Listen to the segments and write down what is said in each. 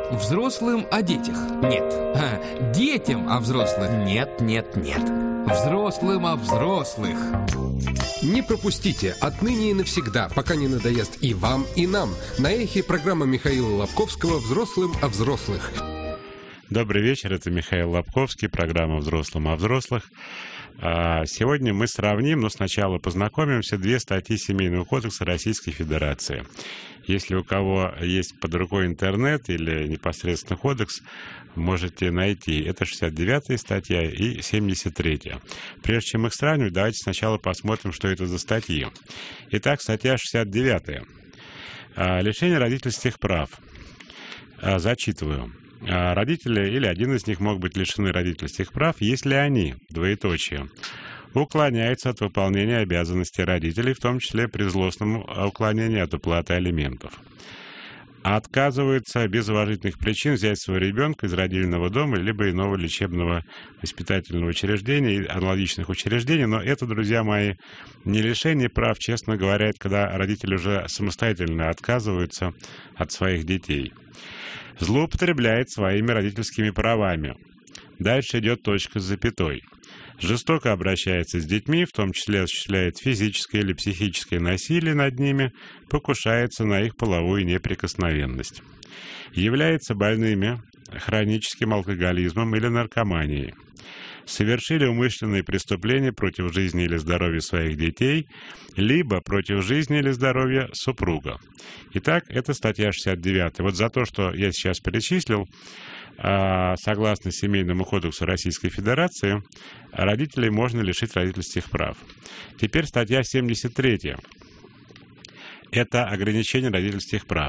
Взрослым о детях? Нет. Детям о взрослых? Нет, нет, нет. Взрослым о взрослых. Не пропустите отныне и навсегда, пока не надоест и вам, и нам. На эхе программа Михаила Лобковского «Взрослым о взрослых». Добрый вечер, это Михаил Лобковский, программа «Взрослым о взрослых». Сегодня мы сравним, но сначала познакомимся, две статьи Семейного кодекса Российской Федерации. Если у кого есть под рукой интернет или непосредственно кодекс, можете найти. Это 69-я статья и 73-я. Прежде чем их сравнивать, давайте сначала посмотрим, что это за статьи. Итак, статья 69-я. Лишение родительских прав. Зачитываю. Родители или один из них могут быть лишены родительских прав, если они, двоеточие, уклоняются от выполнения обязанностей родителей, в том числе при злостном уклонении от уплаты алиментов. Отказываются без уважительных причин взять своего ребенка из родильного дома либо иного лечебного воспитательного учреждения и аналогичных учреждений. Но это, друзья мои, не лишение прав, честно говоря, это когда родители уже самостоятельно отказываются от своих детей. Злоупотребляет своими родительскими правами. Дальше идет точка с запятой. Жестоко обращается с детьми, в том числе осуществляет физическое или психическое насилие над ними, покушается на их половую неприкосновенность. Является больными хроническим алкоголизмом или наркоманией. Совершили умышленные преступления против жизни или здоровья своих детей, либо против жизни или здоровья супруга. Итак, это статья 69. Вот за то, что я сейчас перечислил, согласно Семейному кодексу Российской Федерации, родителей можно лишить родительских прав. Теперь статья 73. Это ограничение родительских прав.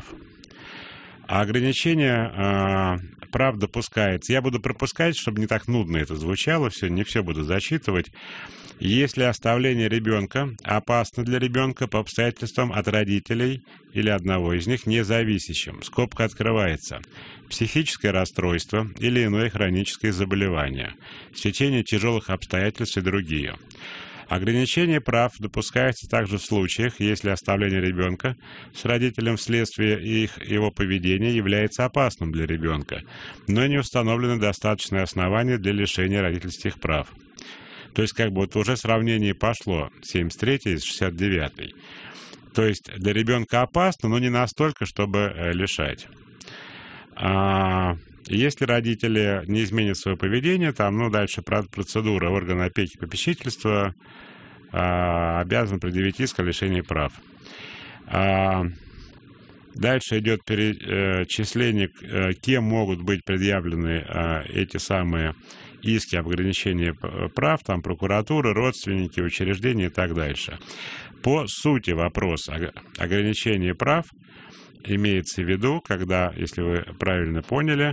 А ограничение прав допускается. Я буду пропускать, чтобы не так нудно это звучало, не все буду зачитывать. Если оставление ребенка опасно для ребенка по обстоятельствам от родителей или одного из них независящим, скобка открывается, психическое расстройство или иное хроническое заболевание, стечение тяжелых обстоятельств и другие. Ограничение прав допускается также в случаях, если оставление ребенка с родителем вследствие его поведения является опасным для ребенка, но не установлено достаточное основание для лишения родительских прав. То есть уже сравнение пошло 73 с 69. То есть для ребенка опасно, но не настолько, чтобы лишать. Если родители не изменят свое поведение, дальше процедура органа опеки и попечительства обязан предъявить иск о лишении прав. Дальше идет перечисление, кем могут быть предъявлены эти самые иски об ограничении прав, прокуратура, родственники, учреждения и так дальше. По сути вопрос ограничения прав имеется в виду, когда, если вы правильно поняли,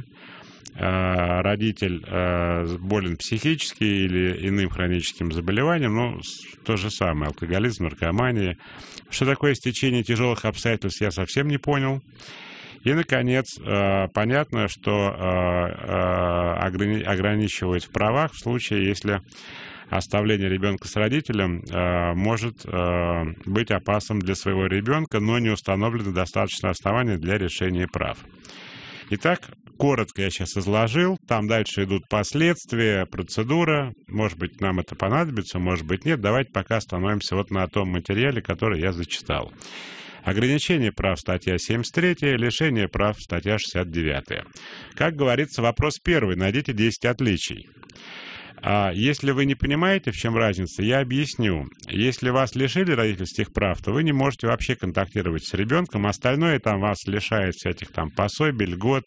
родитель болен психически или иным хроническим заболеванием, то же самое, алкоголизм, наркомания. Что такое стечение тяжелых обстоятельств, я совсем не понял. И, наконец, понятно, что ограничивают в правах в случае, если оставление ребенка с родителем может быть опасным для своего ребенка, но не установлено достаточное основание для решения прав. Итак, коротко я сейчас изложил, там дальше идут последствия, процедура, может быть, нам это понадобится, может быть, нет. Давайте пока остановимся на том материале, который я зачитал. Ограничение прав, статья 73, лишение прав, статья 69. Как говорится, вопрос первый, найдите 10 отличий. Если вы не понимаете, в чем разница, я объясню. Если вас лишили родительских прав, то вы не можете вообще контактировать с ребенком, остальное вас лишает всяких пособий, льгот,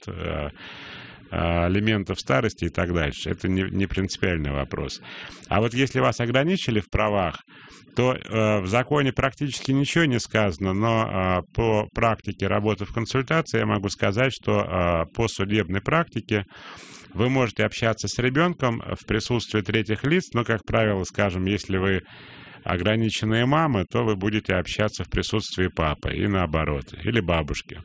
алиментов старости и так дальше. Это не принципиальный вопрос. А если вас ограничили в правах, то в законе практически ничего не сказано, но по практике работы в консультации я могу сказать, что по судебной практике вы можете общаться с ребенком в присутствии третьих лиц, но, как правило, скажем, если вы ограниченные мамы, то вы будете общаться в присутствии папы и наоборот, или бабушки,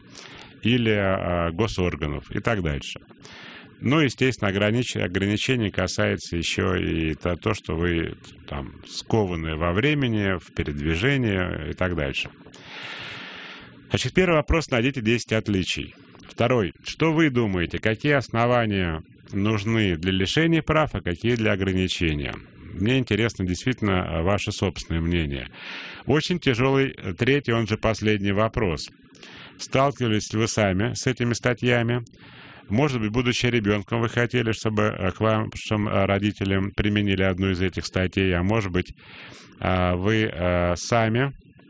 или госорганов и так дальше. Естественно, ограничение касается еще и то, что вы скованы во времени, в передвижении и так дальше. Первый вопрос, найдите 10 отличий. Второй. Что вы думаете, какие основания нужны для лишения прав, а какие для ограничения? Мне интересно действительно ваше собственное мнение. Очень тяжелый третий, он же последний вопрос. Сталкивались ли вы сами с этими статьями? Может быть, будучи ребенком, вы хотели, чтобы к вашим родителям применили одну из этих статей, а может быть, вы сами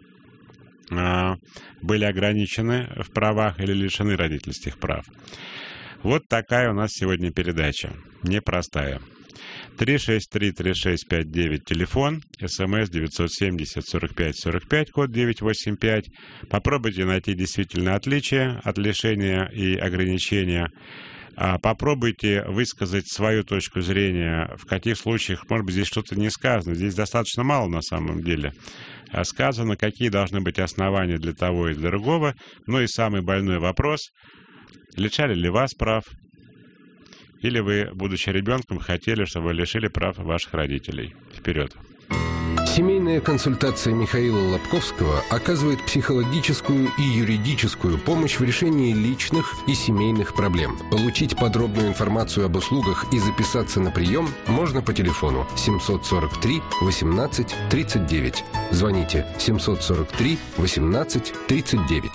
были ограничены в правах или лишены родительских прав. Вот такая у нас сегодня передача. Непростая. 363-3659 телефон, СМС 970-45-45, код 985. Попробуйте найти действительно отличия от лишения и ограничения. Попробуйте высказать свою точку зрения, в каких случаях, может быть, здесь что-то не сказано. Здесь достаточно мало на самом деле сказано, какие должны быть основания для того и для другого. Ну и самый больной вопрос: лишали ли вас прав? Или вы, будучи ребенком, хотели, чтобы вы лишили прав ваших родителей? Вперед! Семейная консультация Михаила Лобковского оказывает психологическую и юридическую помощь в решении личных и семейных проблем. Получить подробную информацию об услугах и записаться на прием можно по телефону 743 18 39. Звоните 743 18 39.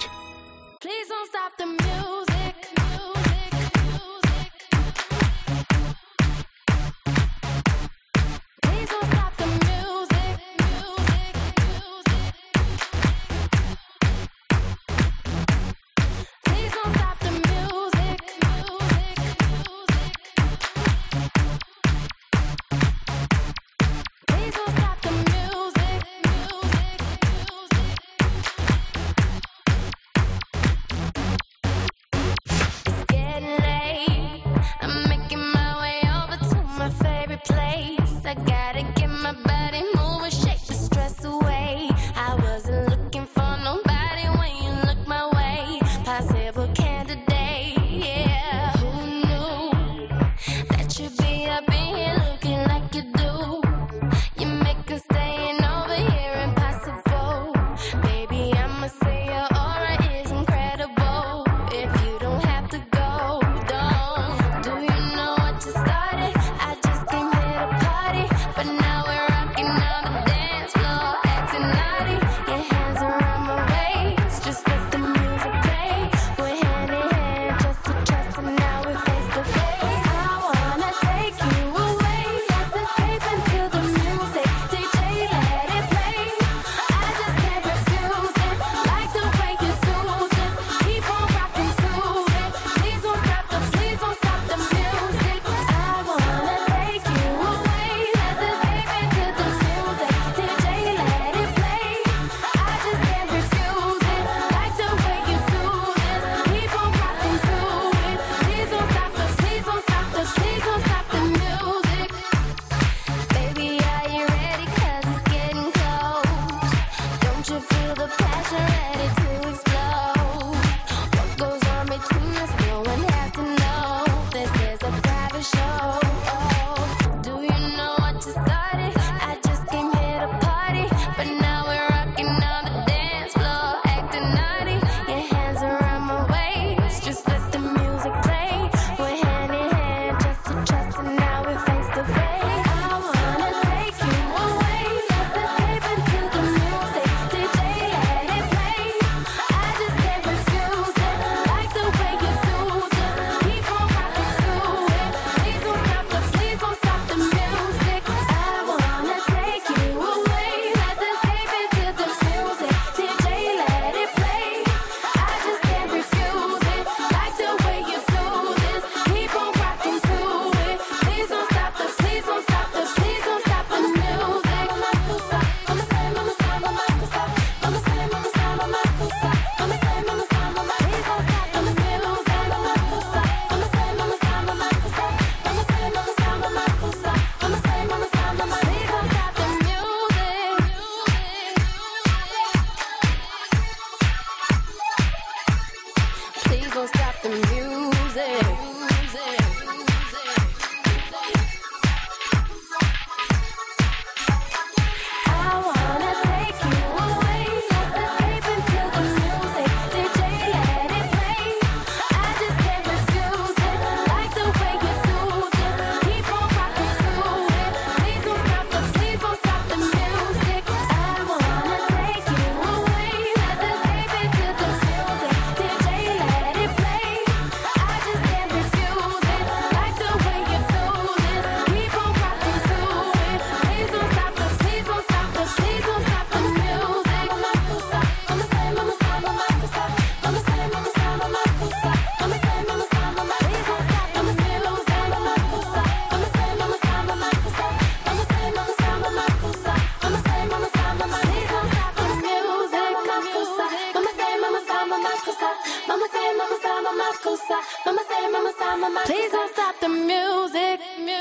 Please don't stop the music.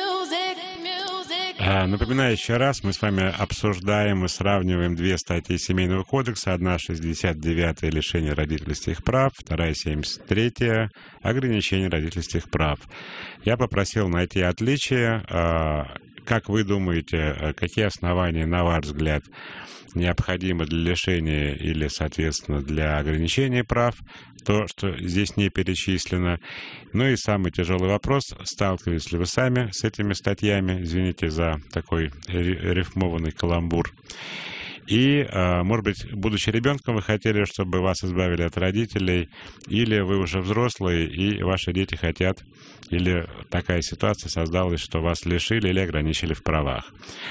Напоминаю еще раз, мы с вами обсуждаем и сравниваем две статьи Семейного кодекса. Одна 69-я лишение родительских прав, вторая 73-я ограничение родительских прав. Я попросил найти отличия. Как вы думаете, какие основания, на ваш взгляд, необходимы для лишения или, соответственно, для ограничения прав, то, что здесь не перечислено? Ну и самый тяжелый вопрос, сталкивались ли вы сами с этими статьями? Извините за такой рифмованный каламбур. И, может быть, будучи ребенком, вы хотели, чтобы вас избавили от родителей, или вы уже взрослые, и ваши дети хотят, или такая ситуация создалась, что вас лишили или ограничили в правах.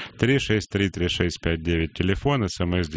363-3659, телефон, СМС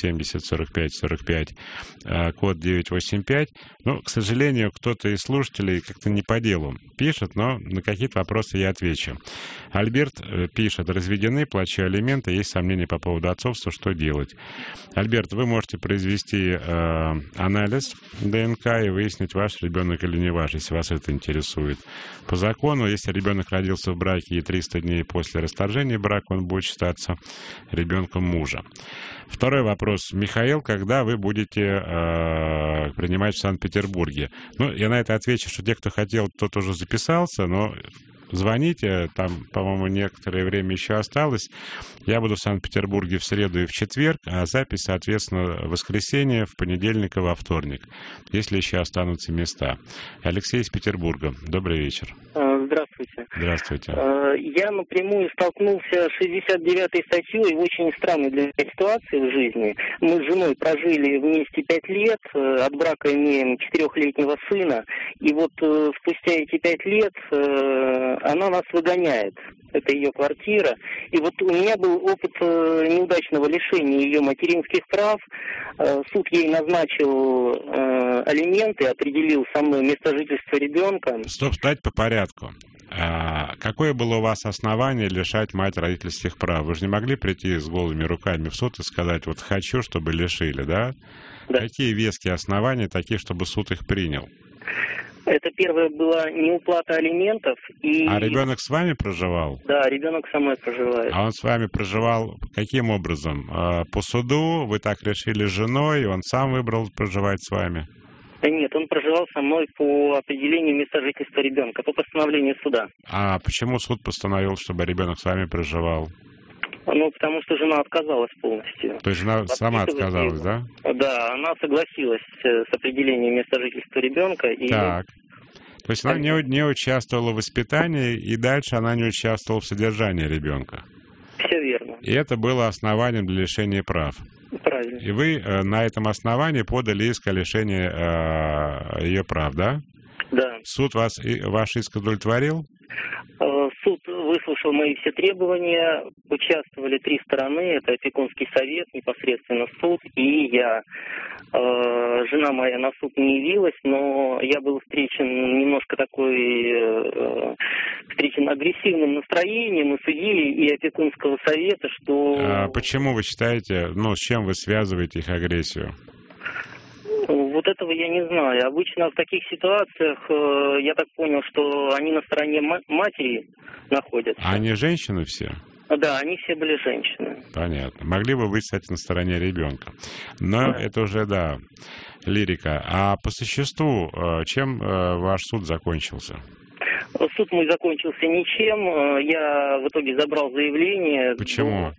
970-45-45, код 985. Ну, к сожалению, кто-то из слушателей как-то не по делу пишет, но на какие-то вопросы я отвечу. Альберт пишет: разведены, плачу алименты, есть сомнения по поводу отцовства, что делать? Альберт, вы можете произвести анализ ДНК и выяснить, ваш ребенок или не ваш, если вас это интересует. По закону, если ребенок родился в браке и 300 дней после расторжения брака, он будет считаться ребенком мужа. Второй вопрос. Михаил, когда вы будете принимать в Санкт-Петербурге? Ну, я на это отвечу, что те, кто хотел, тот уже записался, но звоните, там, по-моему, некоторое время еще осталось. Я буду в Санкт-Петербурге в среду и в четверг, а запись, соответственно, в воскресенье, в понедельник и во вторник, если еще останутся места. Алексей из Петербурга. Добрый вечер. Здравствуйте. Здравствуйте. Я напрямую столкнулся с 69-й статьей в очень странной для меня ситуации в жизни. Мы с женой прожили вместе 5 лет, от брака имеем 4-летнего сына, и вот спустя эти 5 лет она нас выгоняет. Это ее квартира. И вот у меня был опыт неудачного лишения ее материнских прав. Суд ей назначил алименты, определил со мной место жительства ребенка. Стоп, стать по порядку. Какое было у вас основание лишать мать родительских прав? Вы же не могли прийти с голыми руками в суд и сказать: вот хочу, чтобы лишили, да? Да. Какие веские основания такие, чтобы суд их принял? Это первое была неуплата алиментов. И... А ребенок с вами проживал? Да, ребенок со мной проживает. А он с вами проживал каким образом? По суду вы так решили с женой, и он сам выбрал проживать с вами? Да нет, он проживал со мной по определению места жительства ребенка, по постановлению суда. А почему суд постановил, чтобы ребенок с вами проживал? Ну, потому что жена отказалась полностью. То есть жена сама отказалась, да? Да, она согласилась с определением места жительства ребенка. И... Так. То есть она не участвовала в воспитании, и дальше она не участвовала в содержании ребенка. Все верно. И это было основанием для лишения прав. Правильно. И вы на этом основании подали иск о лишении ее прав, да? Да. Суд ваш иск удовлетворил? Суд выслушал мои все требования, участвовали 3 стороны, это опекунский совет, непосредственно суд и я. Жена моя на суд не явилась, но я был встречен немножко встречен агрессивным настроением и судьи, и опекунского совета, что... Почему вы считаете, с чем вы связываете их агрессию? Вот этого я не знаю. Обычно в таких ситуациях, я так понял, что они на стороне матери находятся. А они женщины все? Да, они все были женщины. Понятно. Могли бы быть, кстати, на стороне ребенка. Но это уже, да, лирика. А по существу, чем ваш суд закончился? Суд мой закончился ничем. Я в итоге забрал заявление. Почему?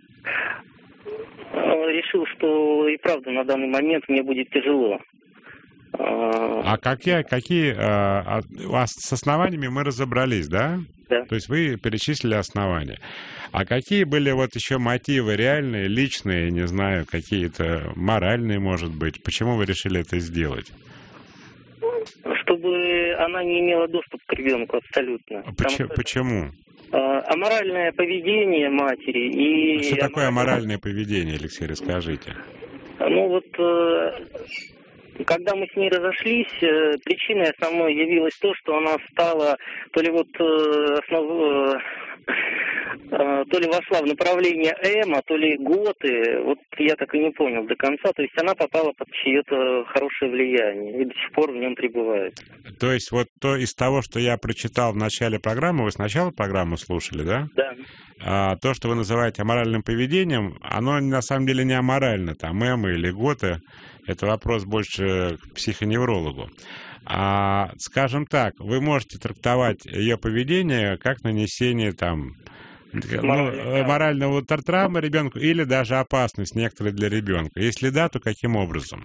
Решил, что и правда на данный момент мне будет тяжело. А какие у вас с основаниями мы разобрались, да? Да. То есть вы перечислили основания. А какие были вот еще мотивы реальные, личные, не знаю, какие-то моральные, может быть? Почему вы решили это сделать? Чтобы она не имела доступ к ребенку абсолютно. Почему? Аморальное поведение матери и... Что такое аморальное поведение, Алексей, расскажите? Ну вот, когда мы с ней разошлись, причиной основной явилось то, что она стала то ли вот то ли вошла в направление Эма, то ли Готы. Вот я так и не понял до конца. То есть она попала под чье-то хорошее влияние и до сих пор в нем пребывает. То есть вот то из того, что я прочитал в начале программы, вы сначала программу слушали, да? Да. А то, что вы называете аморальным поведением, оно на самом деле не аморально. Там Эмы или Готы, это вопрос больше к психоневрологу. А, скажем так, вы можете трактовать ее поведение как нанесение там морального травмы ребенку или даже опасность некоторая для ребенка. Если да, то каким образом?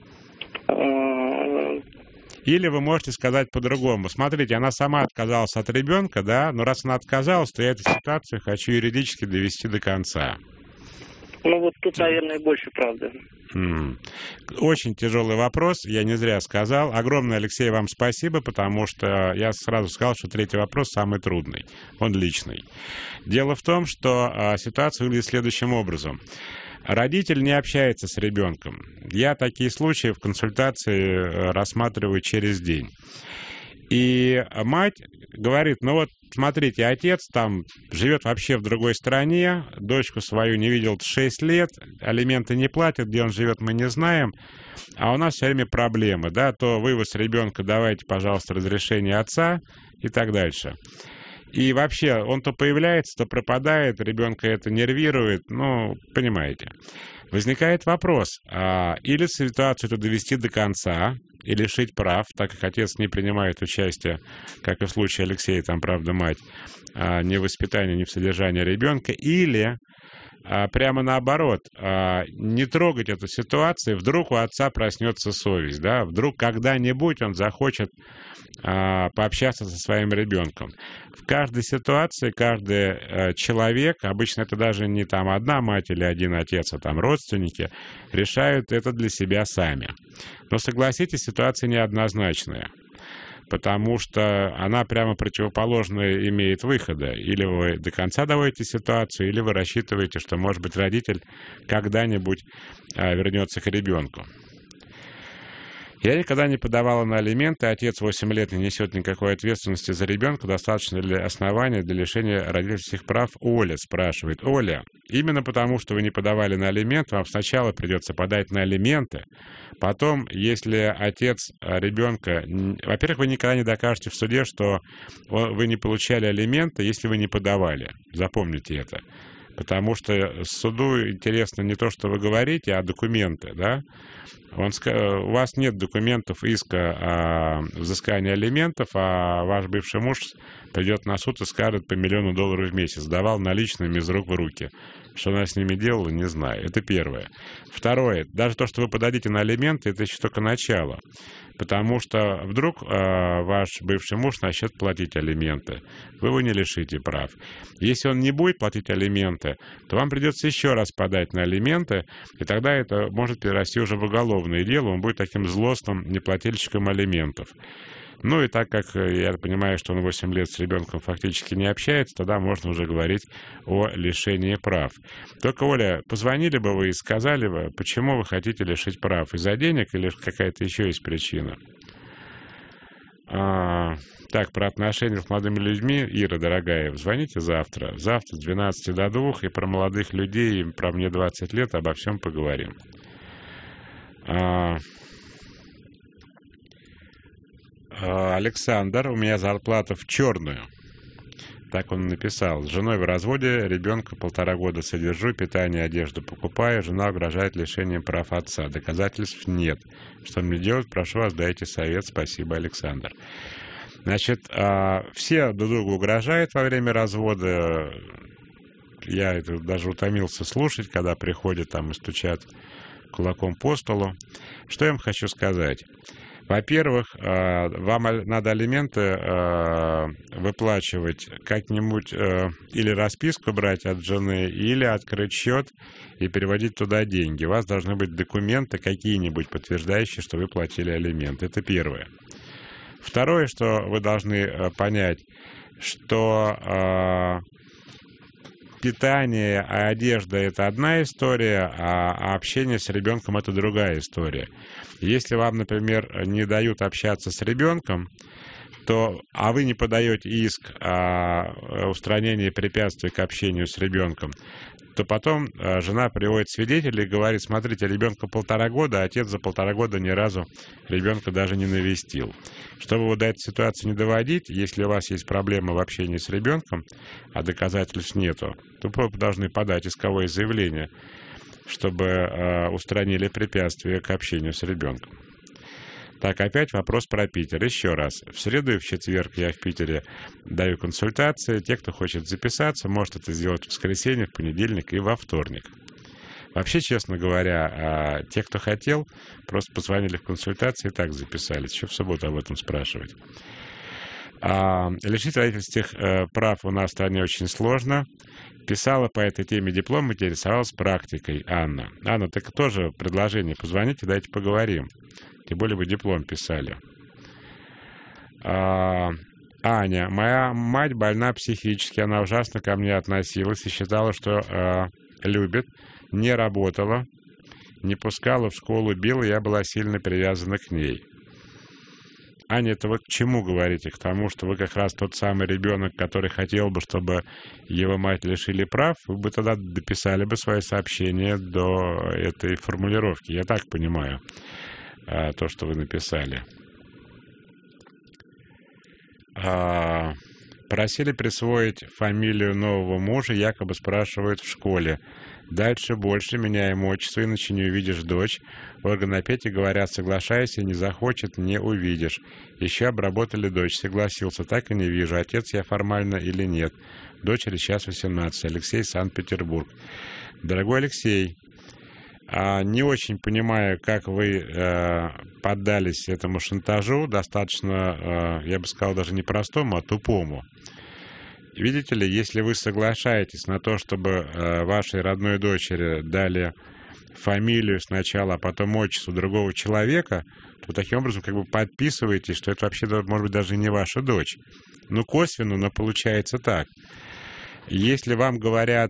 Или вы можете сказать по-другому. Смотрите, она сама отказалась от ребенка, да, но раз она отказалась, то я эту ситуацию хочу юридически довести до конца. Ну вот тут, наверное, больше правды. Очень тяжелый вопрос, я не зря сказал. Огромное, Алексей, вам спасибо, потому что я сразу сказал, что третий вопрос самый трудный, он личный. Дело в том, что ситуация выглядит следующим образом. Родитель не общается с ребенком. Я такие случаи в консультации рассматриваю через день. И мать говорит, ну вот, смотрите, отец там живет вообще в другой стране, дочку свою не видел 6 лет, алименты не платят, где он живет, мы не знаем, а у нас все время проблемы, да, то вывоз ребенка, давайте, пожалуйста, разрешение отца и так дальше. И вообще, он то появляется, то пропадает, ребенка это нервирует, ну, понимаете. Возникает вопрос, или ситуацию эту довести до конца, и лишить прав, так как отец не принимает участие, как и в случае Алексея, там, правда, мать, ни в воспитании, ни в содержании ребенка, или прямо наоборот, не трогать эту ситуацию, вдруг у отца проснется совесть, да, вдруг когда-нибудь он захочет пообщаться со своим ребенком. В каждой ситуации каждый человек, обычно это даже не там одна мать или один отец, а там родственники, решают это для себя сами. Но согласитесь, ситуация неоднозначная, потому что она прямо противоположная имеет выхода. Или вы до конца доводите ситуацию, или вы рассчитываете, что, может быть, родитель когда-нибудь вернется к ребенку. Я никогда не подавала на алименты, отец 8 лет не несет никакой ответственности за ребенка, достаточно ли основания для лишения родительских прав? Оля спрашивает. Оля, именно потому, что вы не подавали на алименты, вам сначала придется подать на алименты, потом, если отец ребенка... Во-первых, вы никогда не докажете в суде, что вы не получали алименты, если вы не подавали. Запомните это. Потому что суду интересно не то, что вы говорите, а документы, да? У вас нет документов иска о взыскании алиментов, а ваш бывший муж придет на суд и скажет по $1 миллион в месяц. Давал наличными из рук в руки. Что она с ними делала, не знаю. Это первое. Второе. Даже то, что вы подадите на алименты, это еще только начало. Потому что вдруг ваш бывший муж начнет платить алименты. Вы его не лишите прав. Если он не будет платить алименты, то вам придется еще раз подать на алименты, и тогда это может перерасти уже в уголовное дело. Он будет таким злостным неплательщиком алиментов. Ну и так как я понимаю, что он 8 лет с ребенком фактически не общается, тогда можно уже говорить о лишении прав. Только, Оля, позвонили бы вы и сказали бы, почему вы хотите лишить прав? Из-за денег или какая-то еще есть причина? Так, про отношения с молодыми людьми, Ира, дорогая, звоните завтра. Завтра с 12 до 2, и про молодых людей, и про мне 20 лет обо всем поговорим. Александр, у меня зарплата в черную. Так он написал. С женой в разводе, ребенка 1,5 года содержу, питание, одежду покупаю, жена угрожает лишением прав отца. Доказательств нет. Что мне делать? Прошу вас, дайте совет. Спасибо, Александр. Значит, все друг другу угрожают во время развода. Я это даже утомился слушать, когда приходят там и стучат кулаком по столу. Что я вам хочу сказать? Во-первых, вам надо алименты выплачивать как-нибудь или расписку брать от жены, или открыть счет и переводить туда деньги. У вас должны быть документы какие-нибудь, подтверждающие, что вы платили алименты. Это первое. Второе, что вы должны понять, что питание, а одежда — это одна история, а общение с ребенком — это другая история. Если вам, например, не дают общаться с ребенком, а вы не подаете иск о устранении препятствий к общению с ребенком, то потом жена приводит свидетелей и говорит: смотрите, ребенку 1,5 года, а отец за 1,5 года ни разу ребенка даже не навестил. Чтобы вот до этой ситуации не доводить, если у вас есть проблема в общении с ребенком, а доказательств нету, то вы должны подать исковое заявление, чтобы устранили препятствия к общению с ребенком. Так, опять вопрос про Питер. Еще раз. В среду и в четверг я в Питере даю консультации. Те, кто хочет записаться, может это сделать в воскресенье, в понедельник и во вторник. Вообще, честно говоря, те, кто хотел, просто позвонили в консультации и так записались. Еще в субботу об этом спрашивать. Лишить родительских прав у нас в стране очень сложно. Писала по этой теме диплом, интересовалась практикой Анна. Анна, так тоже предложение. Позвоните, дайте поговорим. Тем более вы диплом писали. Аня, моя мать больна психически, она ужасно ко мне относилась и считала, что любит, не работала, не пускала в школу, била, я была сильно привязана к ней. Аня, это вы к чему говорите? К тому, что вы как раз тот самый ребенок, который хотел бы, чтобы его мать лишили прав, вы бы тогда дописали бы свое сообщение до этой формулировки. Я так понимаю то, что вы написали. Просили присвоить фамилию нового мужа, якобы спрашивают в школе. Дальше больше, меняем отчество, иначе не увидишь дочь. Органы опеки говорят: соглашайся, не захочет, не увидишь. Еще обработали дочь, согласился, так и не вижу, отец я формально или нет. Дочери сейчас 18, Алексей, Санкт-Петербург. Дорогой Алексей, не очень понимаю, как вы поддались этому шантажу, достаточно, я бы сказал, даже не простому, а тупому. Видите ли, если вы соглашаетесь на то, чтобы вашей родной дочери дали фамилию сначала, а потом отчество другого человека, то таким образом как бы подписываетесь, что это вообще, может быть, даже не ваша дочь. Ну, косвенно, но получается так. Если вам говорят,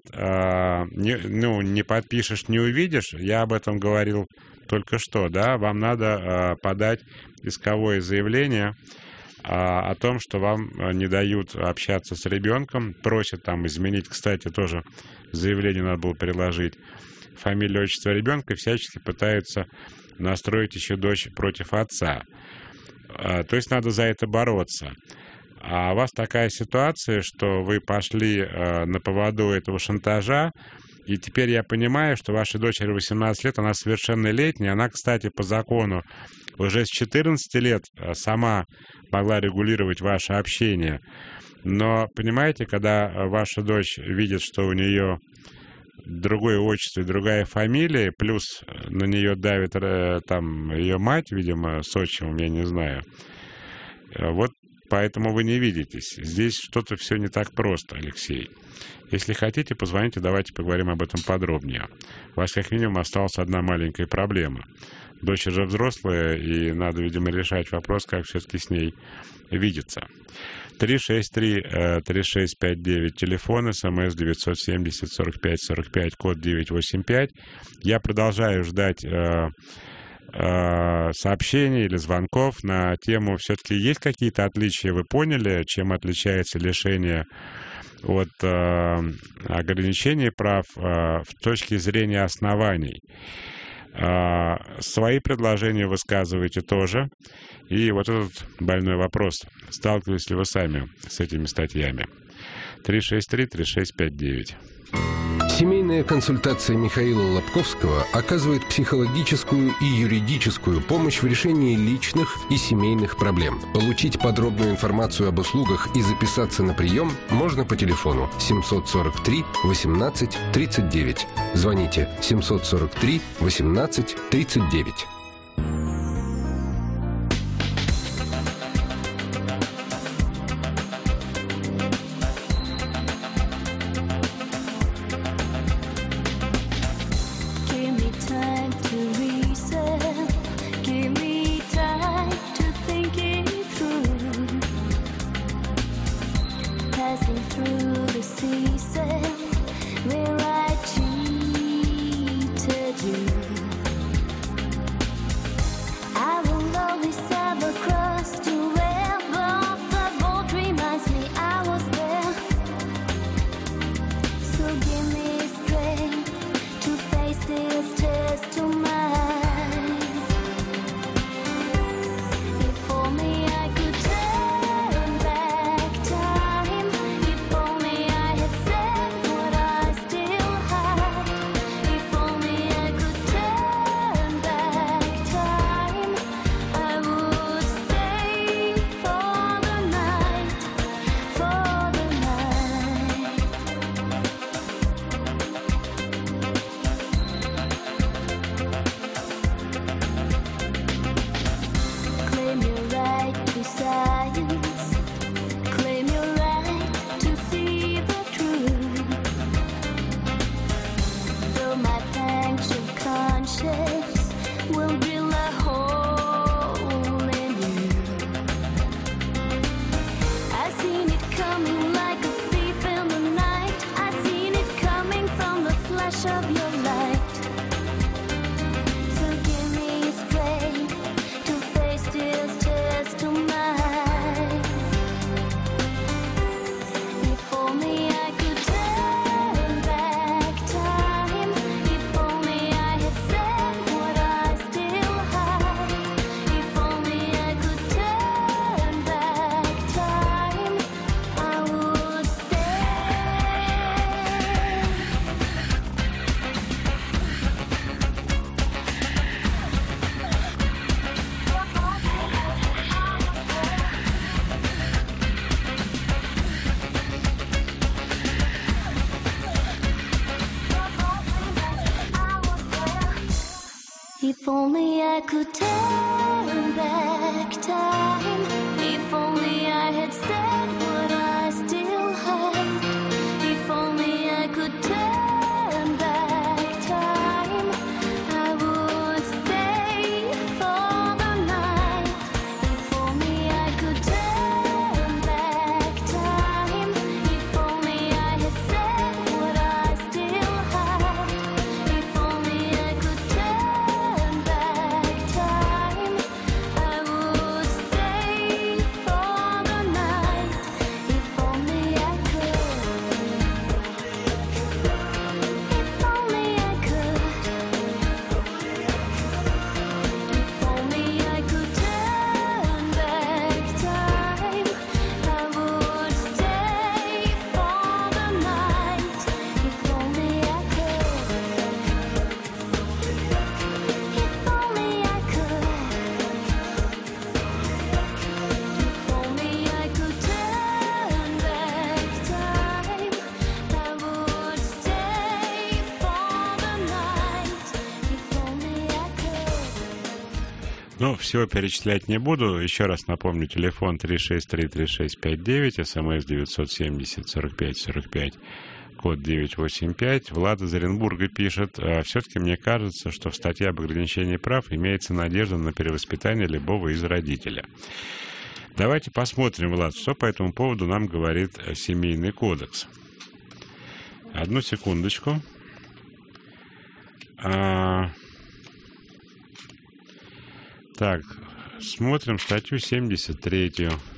не подпишешь, не увидишь, я об этом говорил только что, да, вам надо подать исковое заявление о том, что вам не дают общаться с ребенком, просят там изменить, кстати, тоже заявление надо было приложить, фамилию, отчество ребенка, и всячески пытаются настроить еще дочь против отца. То есть надо за это бороться. А у вас такая ситуация, что вы пошли на поводу этого шантажа, и теперь я понимаю, что вашей дочери 18 лет, она совершеннолетняя, она, кстати, по закону уже с 14 лет сама могла регулировать ваше общение. Но, понимаете, когда ваша дочь видит, что у нее другое отчество и другая фамилия, плюс на нее давит там ее мать, видимо, с отчимом, я не знаю, вот поэтому вы не видитесь. Здесь что-то все не так просто, Алексей. Если хотите, позвоните, давайте поговорим об этом подробнее. У вас как минимум осталась одна маленькая проблема. Дочь уже взрослая, и надо, видимо, решать вопрос, как все-таки с ней видеться. 363-3659, телефон, СМС 970-45-45, код 985. Я продолжаю ждать сообщений или звонков на тему, все-таки есть какие-то отличия, вы поняли, чем отличается лишение от ограничения прав в точке зрения оснований. Свои предложения высказывайте тоже. И вот этот больной вопрос. Сталкивались ли вы сами с этими статьями? 363-3659. Семейная консультация Михаила Лобковского оказывает психологическую и юридическую помощь в решении личных и семейных проблем. Получить подробную информацию об услугах и записаться на прием можно по телефону 743 18 39. Звоните 743 18 39. I will always have a cross to wear, but of your light to give me strength to face this test of mine. If only I could turn back time. If only I had said what I still hide. If only I could turn back time, I would stay. If only I could turn back time. If only I had said what I still hide. If only I could turn back time, I would stay for the night. If only I could turn back time. If only I had said what I still hide. If only I could turn back time, I would stay for the night. If only I could. If only I could. If only I could turn back time, I would stay for the night. If only I could. If only I could. If only I could turn back time, I would stay for the night. If only I could. Ну, всего перечислять не буду. Еще раз напомню, телефон 363-3659, СМС 970-45-45, код 985. Влад из Оренбурга пишет: все-таки мне кажется, что в статье об ограничении прав имеется надежда на перевоспитание любого из родителя. Давайте посмотрим, Влад, что по этому поводу нам говорит Семейный кодекс. Одну секундочку. Так, смотрим статью 73.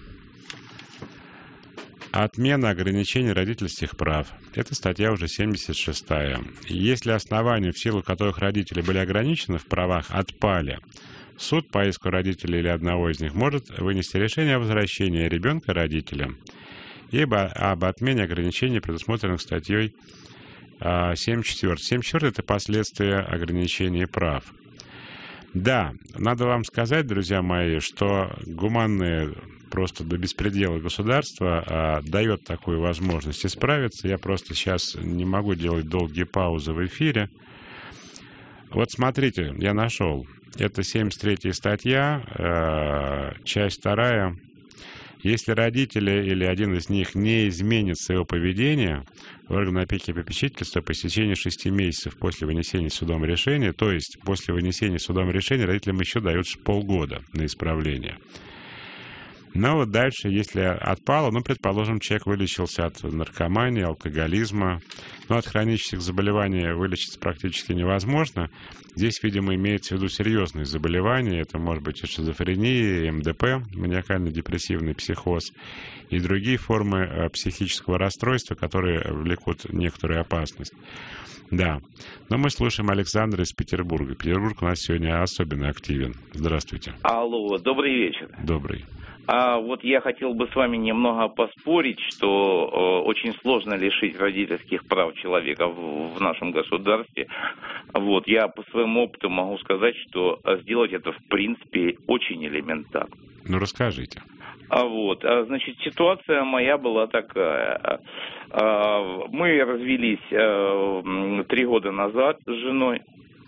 Отмена ограничений родительских прав. Это статья уже 76. Если основания, в силу которых родители были ограничены в правах, отпали, суд по иску родителей или одного из них может вынести решение о возвращении ребенка родителям, либо об отмене ограничений, предусмотренных статьей 74. 74 – это последствия ограничений прав. Да, надо вам сказать, друзья мои, что гуманное просто до беспредела государство дает такую возможность исправиться. Я просто сейчас не могу делать долгие паузы в эфире. Вот смотрите, я нашел. Это 73-я статья, часть 2. Если родители или один из них не изменит своего поведения, органы опеки и попечительства по истечении 6 месяцев после вынесения судом решения, то есть после вынесения судом решения родителям еще дают полгода на исправление. Но вот дальше, если отпало, предположим, человек вылечился от наркомании, алкоголизма, но от хронических заболеваний вылечиться практически невозможно. Здесь, видимо, имеется в виду серьезные заболевания. Это может быть и шизофрения, и МДП, маниакально-депрессивный психоз, и другие формы психического расстройства, которые влекут некоторую опасность. Да. Но мы слушаем Александра из Петербурга. Петербург у нас сегодня особенно активен. Здравствуйте. Алло, добрый вечер. Добрый. Вот я хотел бы с вами немного поспорить, что очень сложно лишить родительских прав человека в нашем государстве. Вот, я по своему опыту могу сказать, что сделать это в принципе очень элементарно. Ну, расскажите. Значит, ситуация моя была такая. Мы развелись 3 года назад с женой.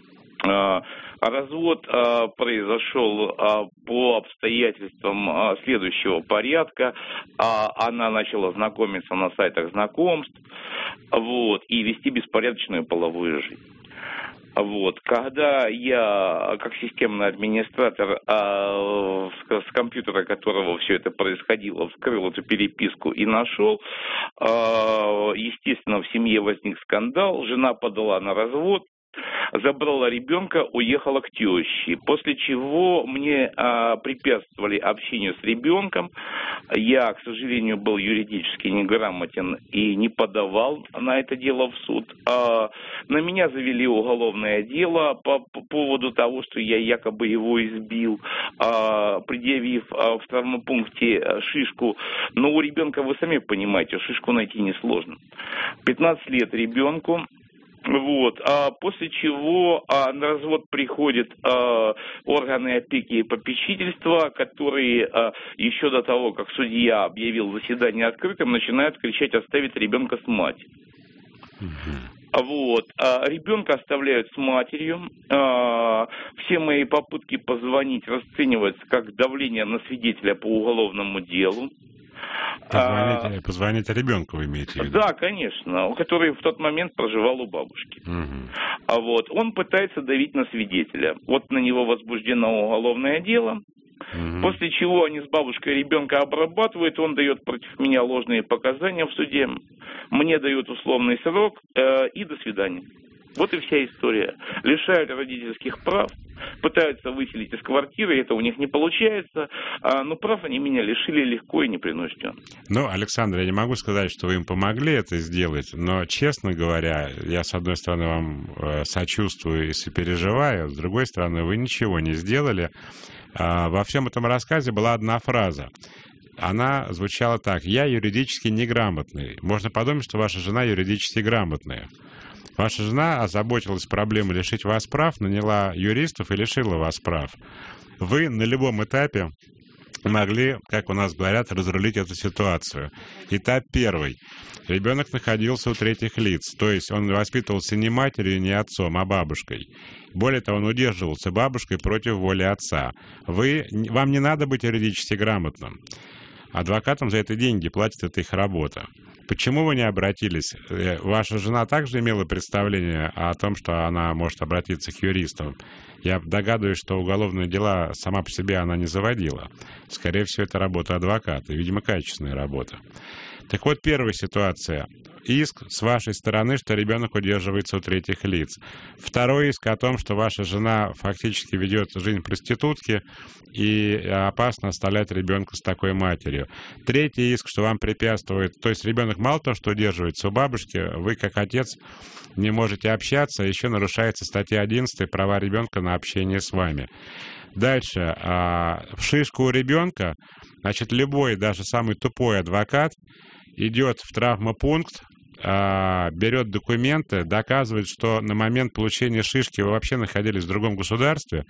Развод произошел по обстоятельствам следующего порядка. Она начала знакомиться на сайтах знакомств, и вести беспорядочную половую жизнь. Вот. Когда я, как системный администратор, с компьютера которого все это происходило, вскрыл эту переписку и нашел, естественно, в семье возник скандал, жена подала на развод, забрала ребенка, уехала к теще. После чего мне препятствовали общению с ребенком. Я, к сожалению, был юридически неграмотен и не подавал на это дело в суд. На меня завели уголовное дело по поводу того, что я якобы его избил, предъявив в травмопункте шишку. Но у ребенка, вы сами понимаете, шишку найти несложно. 15 лет ребенку. Вот. После чего на развод приходят органы опеки и попечительства, которые еще до того, как судья объявил заседание открытым, начинают кричать «оставить ребенка с матерью». Вот. Ребенка оставляют с матерью. Все мои попытки позвонить расцениваются как давление на свидетеля по уголовному делу. Позвоните ребенку, вы имеете в виду? Да, конечно, который в тот момент проживал у бабушки. Вот. Он пытается давить на свидетеля. Вот на него возбуждено уголовное дело. После чего они с бабушкой ребенка обрабатывают, он дает против меня ложные показания в суде. Мне дают условный срок и до свидания. Вот и вся история. Лишают родительских прав, пытаются выселить из квартиры, это у них не получается, но прав они меня лишили легко и непринужденно. Ну, Александр, я не могу сказать, что вы им помогли это сделать, но, честно говоря, я, с одной стороны, вам сочувствую и сопереживаю, с другой стороны, вы ничего не сделали. Во всем этом рассказе была одна фраза. Она звучала так: «Я юридически неграмотный». Можно подумать, что ваша жена юридически грамотная. Ваша жена озаботилась проблемой лишить вас прав, наняла юристов и лишила вас прав. Вы на любом этапе могли, как у нас говорят, разрулить эту ситуацию. Этап первый. Ребенок находился у третьих лиц, то есть он воспитывался не матерью, не отцом, а бабушкой. Более того, он удерживался бабушкой против воли отца. Вам не надо быть юридически грамотным. Адвокатам за это деньги платят, это их работа. Почему вы не обратились? Ваша жена также имела представление о том, что она может обратиться к юристам. Я догадываюсь, что уголовные дела сама по себе она не заводила. Скорее всего, это работа адвоката, видимо, качественная работа. Так вот, первая ситуация. Иск с вашей стороны, что ребенок удерживается у третьих лиц. Второй иск о том, что ваша жена фактически ведет жизнь проститутки и опасно оставлять ребенка с такой матерью. Третий иск, что вам препятствует, то есть ребенок мало того, что удерживается у бабушки, вы как отец не можете общаться, еще нарушается статья 11 «Права ребенка на общение с вами». Дальше. В шишку у ребенка, значит, любой, даже самый тупой адвокат идет в травмопункт, берет документы, доказывает, что на момент получения шишки вы вообще находились в другом государстве,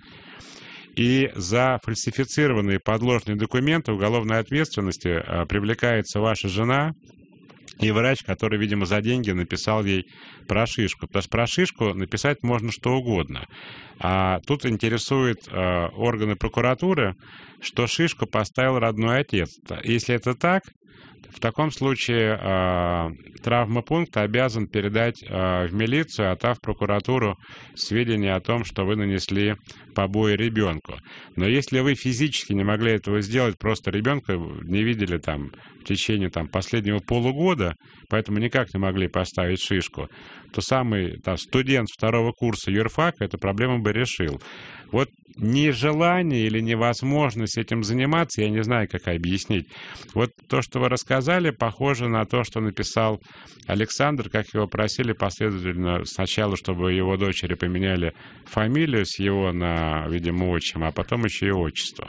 и за фальсифицированные подложные документы уголовной ответственности привлекается ваша жена и врач, который, видимо, за деньги написал ей про шишку. Потому что про шишку написать можно что угодно. А тут интересует органы прокуратуры, что шишку поставил родной отец. Если это так, в таком случае травмопункт обязан передать в милицию, а в прокуратуру сведения о том, что вы нанесли побои ребенку. Но если вы физически не могли этого сделать, просто ребенка не видели в течение последнего полугода, поэтому никак не могли поставить шишку, то самый студент второго курса юрфака эту проблему бы решил. Вот нежелание или невозможность этим заниматься, я не знаю, как объяснить. Вот то, что вы рассказали, похоже на то, что написал Александр, как его просили последовательно сначала, чтобы его дочери поменяли фамилию с его на, видимо, отчима, а потом еще и отчество.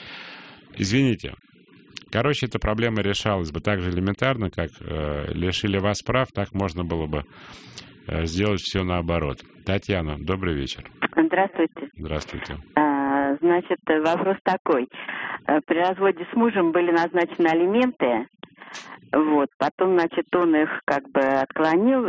Извините. Короче, эта проблема решалась бы так же элементарно, как лишили вас прав, так можно было бы сделать все наоборот. Татьяна, добрый вечер. Здравствуйте. Здравствуйте. Значит, вопрос такой. При разводе с мужем были назначены алименты. Вот. Потом, значит, он их отклонил,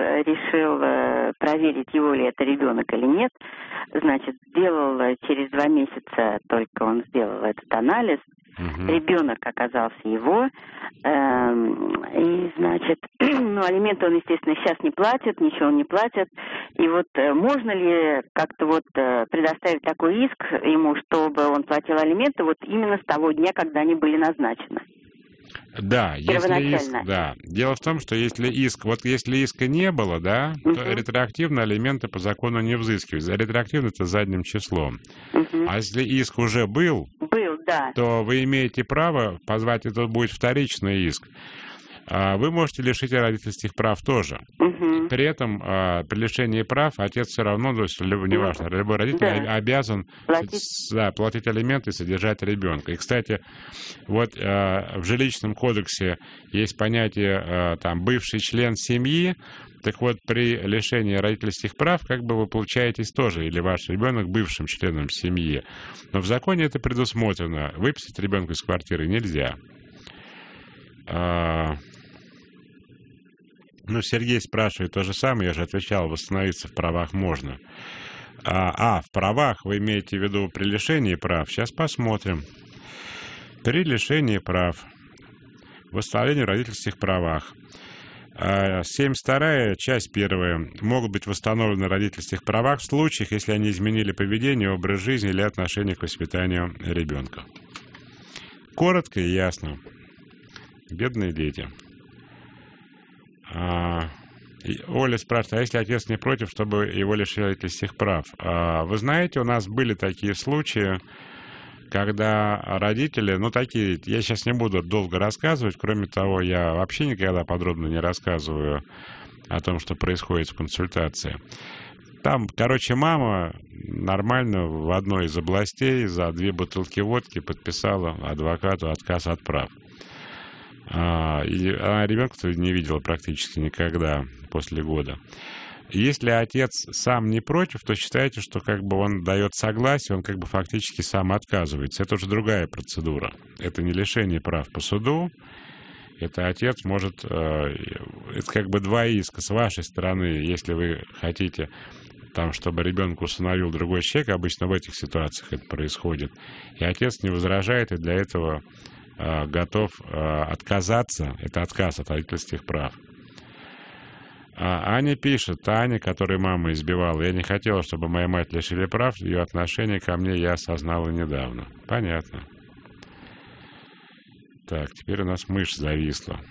решил проверить, его ли это ребенок или нет. Значит, сделал через 2 месяца, только он сделал этот анализ. Ребенок оказался его. И, значит, Значит, ну, алименты он, естественно, сейчас не платит, ничего он не платит. И вот можно ли как-то вот предоставить такой иск ему, чтобы он платил алименты вот именно с того дня, когда они были назначены? Да, если иск, да. Дело в том, что если иска не было, да, то ретроактивно алименты по закону не взыскиваются. Ретроактивно это задним числом. А если иск уже был, да, то вы имеете право позвать, это будет вторичный иск. Вы можете лишить родительских прав тоже. При этом при лишении прав отец все равно, то есть, неважно, любой родитель обязан платить алименты и содержать ребенка. И, кстати, вот в жилищном кодексе есть понятие там бывший член семьи. Так вот, при лишении родительских прав, как бы вы получаетесь тоже, или ваш ребенок бывшим членом семьи. Но в законе это предусмотрено. Выписать ребенка из квартиры нельзя. Ну, Сергей спрашивает то же самое, я же отвечал, восстановиться в правах можно. В правах вы имеете в виду при лишении прав? Сейчас посмотрим. При лишении прав, восстановлении в родительских правах. 72-я, часть 1. Могут быть восстановлены в родительских правах в случаях, если они изменили поведение, образ жизни или отношение к воспитанию ребенка. Коротко и ясно. Бедные дети. Оля спрашивает, а если отец не против, чтобы его лишили родительских прав? Вы знаете, у нас были такие случаи, когда родители, такие, я сейчас не буду долго рассказывать, кроме того, я вообще никогда подробно не рассказываю о том, что происходит в консультации. Там, мама нормально в одной из областей за 2 бутылки водки подписала адвокату отказ от прав. И она ребенка не видела практически никогда после года. Если отец сам не против, то считайте, что он дает согласие, он фактически сам отказывается. Это уже другая процедура. Это не лишение прав по суду. Это отец может... Это 2 иска с вашей стороны, если вы хотите, чтобы ребенка усыновил другой человек. Обычно в этих ситуациях это происходит. И отец не возражает, и для этого готов отказаться. Это отказ от родительских прав. Аня пишет, Аня, которую мама избивала, я не хотела, чтобы моя мать лишили прав, ее отношение ко мне я осознала недавно. Понятно. Так, теперь у нас мышь зависла.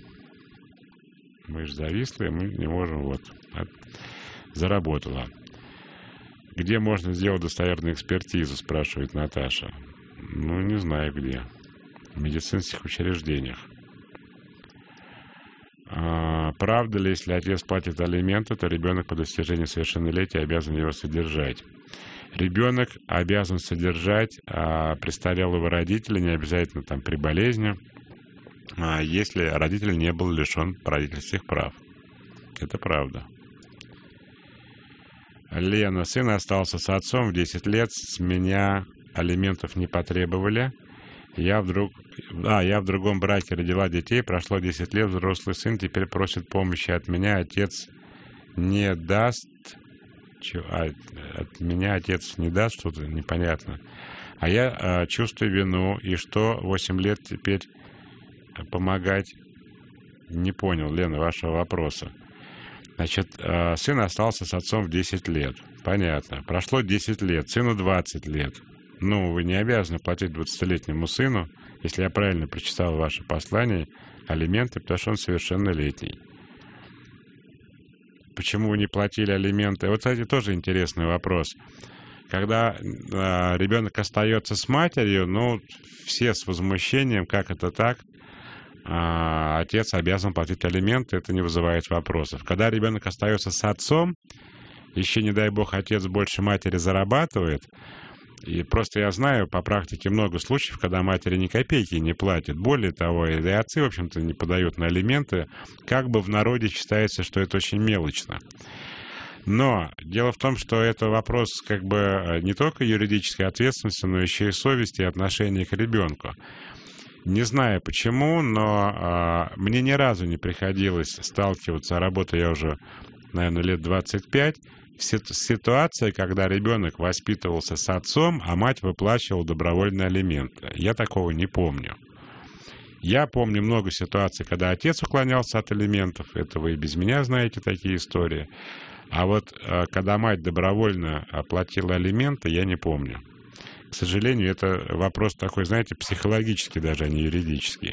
Мышь зависла, и мы не можем, заработала. Где можно сделать достоверную экспертизу, спрашивает Наташа. Не знаю где. В медицинских учреждениях. Правда ли, если отец платит алименты, то ребенок по достижении совершеннолетия обязан его содержать? Ребенок обязан содержать престарелого родителя, не обязательно при болезни, если родитель не был лишен родительских прав. Это правда. Лена, сын остался с отцом в 10 лет, с меня алиментов не потребовали. Я в другом браке родила детей, прошло 10 лет, взрослый сын теперь просит помощи от меня, отец не даст, от меня отец не даст, что-то непонятно. А я чувствую вину, и что 8 лет теперь помогать? Не понял, Лена, вашего вопроса. Значит, сын остался с отцом в 10 лет. Понятно. Прошло 10 лет, сыну 20 лет. Вы не обязаны платить 20-летнему сыну, если я правильно прочитал ваше послание, алименты, потому что он совершеннолетний. Почему вы не платили алименты? Вот, кстати, тоже интересный вопрос. Когда ребенок остается с матерью, все с возмущением, как это так? Отец обязан платить алименты, это не вызывает вопросов. Когда ребенок остается с отцом, еще, не дай бог, отец больше матери зарабатывает, и просто я знаю по практике много случаев, когда матери ни копейки не платят. Более того, и отцы, в общем-то, не подают на алименты. В народе считается, что это очень мелочно. Но дело в том, что это вопрос не только юридической ответственности, но еще и совести и отношения к ребенку. Не знаю почему, но мне ни разу не приходилось сталкиваться, работаю я уже, наверное, лет 25, ситуация, когда ребенок воспитывался с отцом, а мать выплачивала добровольные алименты. Я такого не помню. Я помню много ситуаций, когда отец уклонялся от алиментов. Это вы и без меня знаете такие истории. А вот когда мать добровольно оплатила алименты, я не помню. К сожалению, это вопрос такой, знаете, психологический даже, а не юридический.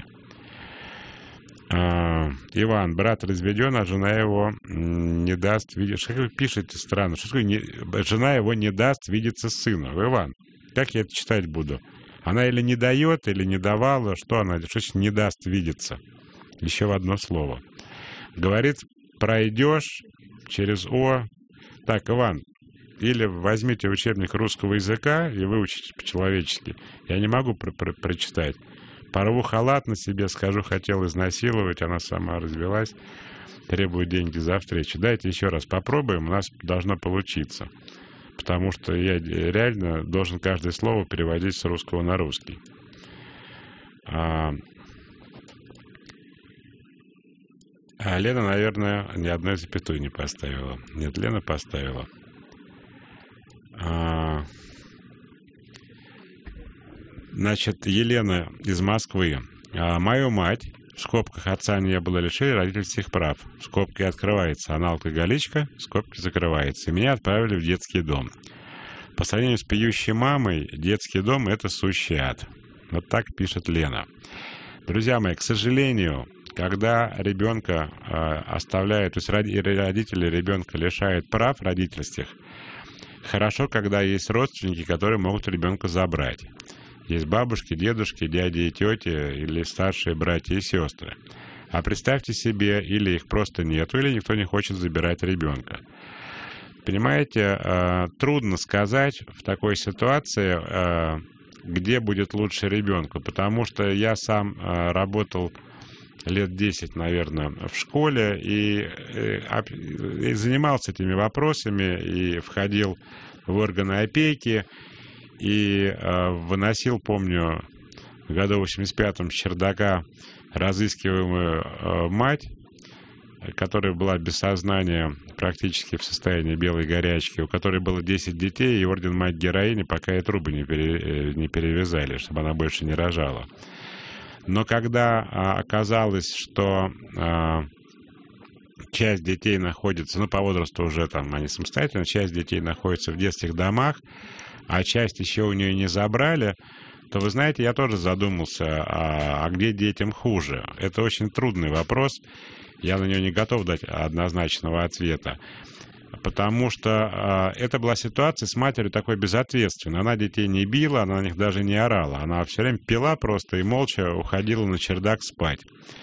Иван, брат разведен, а жена его не даст видеть. Что вы пишете странно? Что такое жена его не даст видеться с сыном? Иван, как я это читать буду? Она или не дает, или не давала. Что она? Что значит не даст видеться? Еще в одно слово. Говорит, пройдешь через О. Так, Иван, или возьмите учебник русского языка и выучите по-человечески. Я не могу прочитать. Порву халат на себе, скажу, хотел изнасиловать, она сама развелась, требует деньги за встречу. Дайте еще раз попробуем, у нас должно получиться. Потому что я реально должен каждое слово переводить с русского на русский. Лена, наверное, ни одной запятой не поставила. Нет, Лена поставила. Значит, Елена из Москвы. Мою мать, в скобках отца не было, лишили родительских прав. В скобке открывается, она алкоголичка, в скобке закрывается. И меня отправили в детский дом. По сравнению с пьющей мамой, детский дом — это сущий ад. Вот так пишет Лена. Друзья мои, к сожалению, когда ребенка оставляют, то есть родители ребенка лишают прав родительских, хорошо, когда есть родственники, которые могут ребенка забрать. Есть бабушки, дедушки, дяди и тети, или старшие братья и сестры. А представьте себе, или их просто нету, или никто не хочет забирать ребенка. Понимаете, трудно сказать в такой ситуации, где будет лучше ребенку, потому что я сам работал лет 10, наверное, в школе и занимался этими вопросами, и входил в органы опеки, и выносил, помню, в году 85-м с чердака разыскиваемую мать, которая была без сознания, практически в состоянии белой горячки, у которой было 10 детей, и орден мать-героини, пока ей трубы не перевязали, чтобы она больше не рожала. Но когда оказалось, что часть детей находится, по возрасту уже там они самостоятельно, часть детей находится в детских домах, а часть еще у нее не забрали, то, вы знаете, я тоже задумался, а где детям хуже? Это очень трудный вопрос, я на него не готов дать однозначного ответа, потому что это была ситуация с матерью такой безответственной. Она детей не била, она на них даже не орала, она все время пила просто и молча уходила на чердак спать.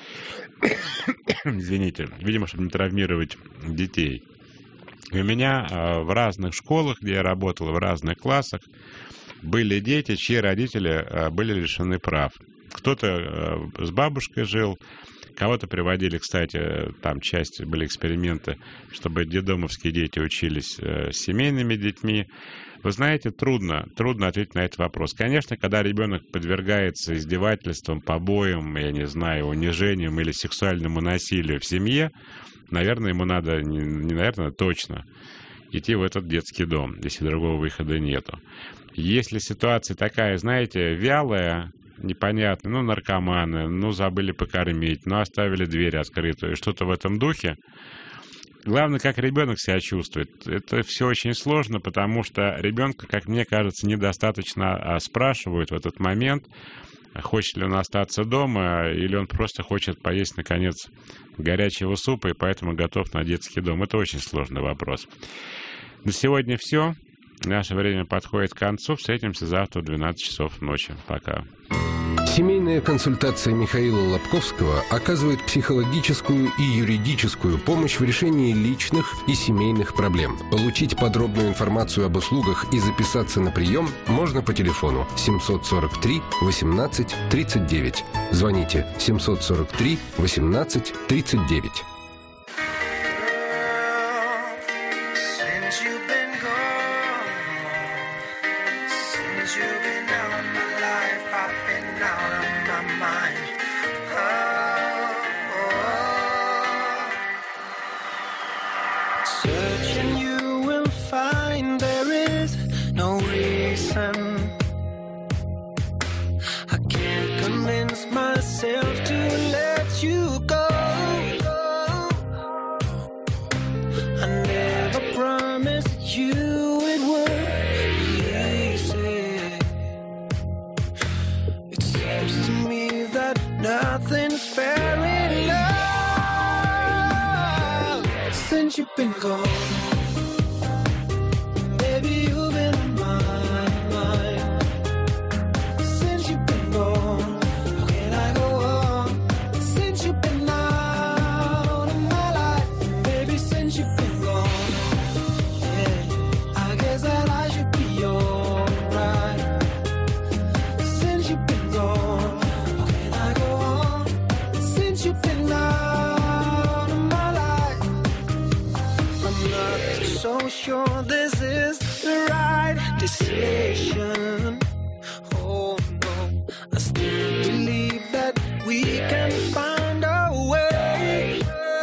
Извините, видимо, чтобы не травмировать детей. И у меня в разных школах, где я работал, в разных классах, были дети, чьи родители были лишены прав. Кто-то с бабушкой жил, кого-то приводили, кстати, там часть были эксперименты, чтобы детдомовские дети учились с семейными детьми. Вы знаете, трудно ответить на этот вопрос. Конечно, когда ребенок подвергается издевательствам, побоям, я не знаю, унижениям или сексуальному насилию в семье, наверное, ему надо, не наверное, точно идти в этот детский дом, если другого выхода нету. Если ситуация такая, знаете, вялая, непонятная, наркоманы, забыли покормить, оставили дверь открытую, что-то в этом духе, главное, как ребенок себя чувствует. Это все очень сложно, потому что ребенка, как мне кажется, недостаточно спрашивают в этот момент, хочет ли он остаться дома, или он просто хочет поесть, наконец, горячего супа, и поэтому готов на детский дом. Это очень сложный вопрос. На сегодня все. Наше время подходит к концу. Встретимся завтра в 12 часов ночи. Пока. Семейная консультация Михаила Лобковского оказывает психологическую и юридическую помощь в решении личных и семейных проблем. Получить подробную информацию об услугах и записаться на прием можно по телефону 743 18 39. Звоните 743 18 39. Search and you will find there is no reason. I can't convince myself since you've been gone. Baby, you've been on my mind. Since you've been gone, how can I go on? Since you've been out of my life, baby, since you've been gone. Yeah, I guess that I should be alright. Since you've been gone, how can I go on? Since you've been out of my life, I'm not so sure this is the right decision. Oh no, I still believe that we can find a way.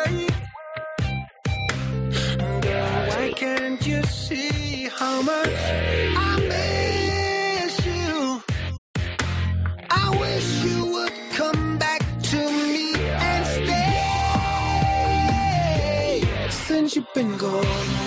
Girl, why can't you see how much I miss you? I wish you would come back to me and stay. Since you've been gone,